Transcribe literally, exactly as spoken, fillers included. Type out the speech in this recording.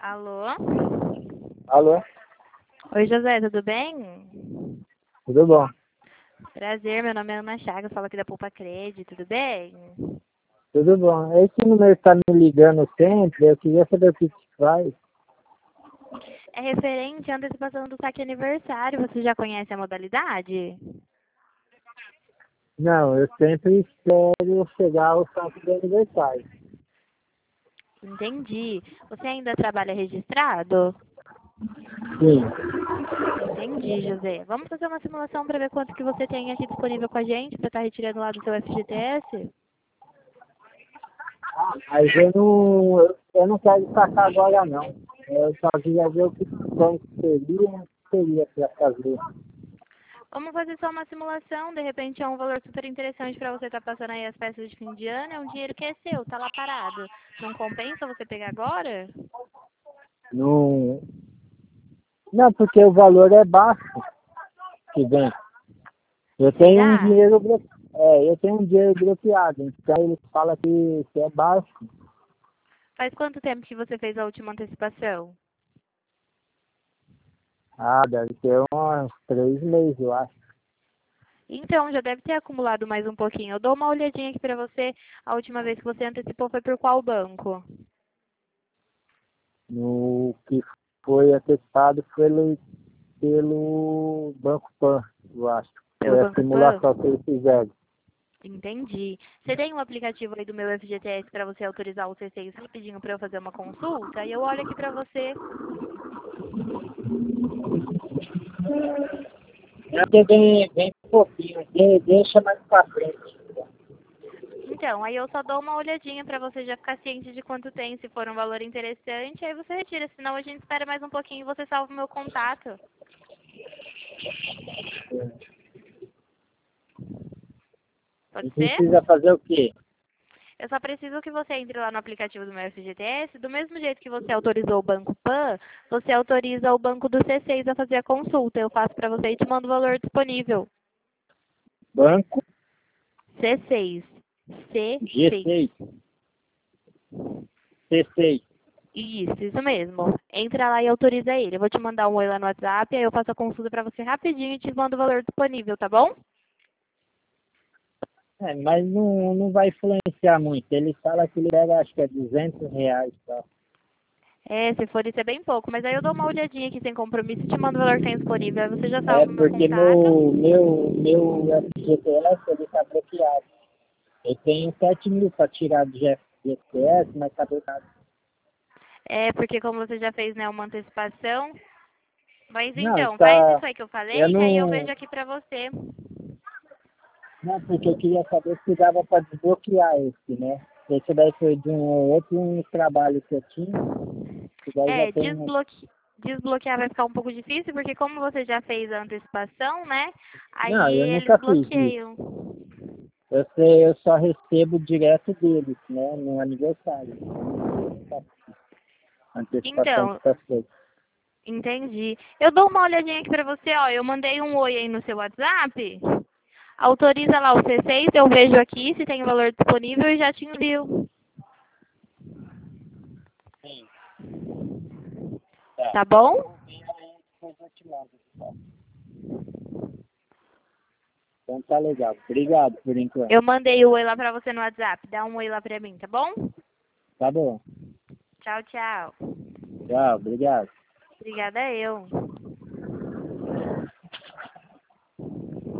Alô? Alô? Oi, José, tudo bem? Tudo bom? Prazer, meu nome é Ana Chagas, falo aqui da Poupa Cred, tudo bem? Tudo bom. Esse número está me ligando sempre, eu queria saber o que que faz. É referente à antecipação do saque aniversário, você já conhece a modalidade? Não, eu sempre espero chegar ao saco do aniversário. Entendi. Você ainda trabalha registrado? Sim. Entendi, José. Vamos fazer uma simulação para ver quanto que você tem aqui disponível com a gente para estar retirando lá do seu F G T S? Mas eu não, eu, eu não quero sacar agora não. Eu só queria ver o que como seria, seria para fazer. Vamos fazer só uma simulação, de repente é um valor super interessante para você estar passando aí as festas de fim de ano, é um dinheiro que é seu, tá lá parado. Não compensa você pegar agora? Não, não, porque o valor é baixo que vem. Eu tenho um Será? dinheiro, blo- é, eu tenho um dinheiro bloqueado, então ele fala que, que é baixo. Faz quanto tempo que você fez a última antecipação? Ah, deve ter uns três meses, eu acho. Então, já deve ter acumulado mais um pouquinho. Eu dou uma olhadinha aqui para você. A última vez que você antecipou foi por qual banco? No que foi atestado pelo, pelo Banco Pan, eu acho. Pelo Foi a Banco Pan? simulação que eles fizeram. Entendi. Você tem um aplicativo aí do meu F G T S para você autorizar o C seis rapidinho para eu fazer uma consulta? E eu olho aqui para você. É porque vem, vem um pouquinho, de- deixa mais pra frente. Então, aí eu só dou uma olhadinha para você já ficar ciente de quanto tem, se for um valor interessante, aí você retira, senão a gente espera mais um pouquinho e você salva o meu contato. E Pode ser? precisa fazer o quê? Eu só preciso que você entre lá no aplicativo do meu F G T S, do mesmo jeito que você autorizou o Banco Pan, você autoriza o banco do C seis a fazer a consulta. Eu faço para você e te mando o valor disponível. Banco C seis. G C seis. seis, C seis. Isso, isso mesmo. Entra lá e autoriza ele. Eu vou te mandar um oi lá no WhatsApp, aí eu faço a consulta para você rapidinho e te mando o valor disponível, tá bom? É, mas não, não vai influenciar muito. Ele fala que ele pega, acho que é duzentos reais. Tá? É, se for isso é bem pouco, mas aí eu dou uma olhadinha aqui sem compromisso e te mando o valor que tem disponível. Aí você já É salva o meu porque contato. meu, meu, meu F G T S ele está bloqueado. Eu tenho sete mil para tirar do G P S, mas está bloqueado. É, porque como você já fez, né, uma antecipação. Mas Não, então, faz isso está. aí que eu Eu falei, que aí eu não. vejo aqui pra você. Não, porque eu queria saber se dava para desbloquear esse, né? Esse daí foi de um outro um trabalho que eu tinha. Esse daí já É, tem. um- desbloque... desbloquear vai ficar um pouco difícil, porque como você já fez a antecipação, né, Não, aí eu eles nunca fiz isso. bloqueiam. Eu, sei, eu só recebo direto deles, né? No aniversário. Nunca fiz antecipação Então, dessas coisas. entendi. Eu dou uma olhadinha aqui pra você, ó. Eu mandei um oi aí no seu WhatsApp. Autoriza lá o C seis, eu vejo aqui se tem o valor disponível e já te envio. Sim, tá. Tá bom? Vou ver aí, depois eu te mando. Tá? Então tá legal. Obrigado por enquanto. Eu mandei o oi lá pra você no WhatsApp. Dá um oi lá pra mim, tá bom? Tá bom. Tchau, tchau. Tchau, obrigado. Obrigada eu.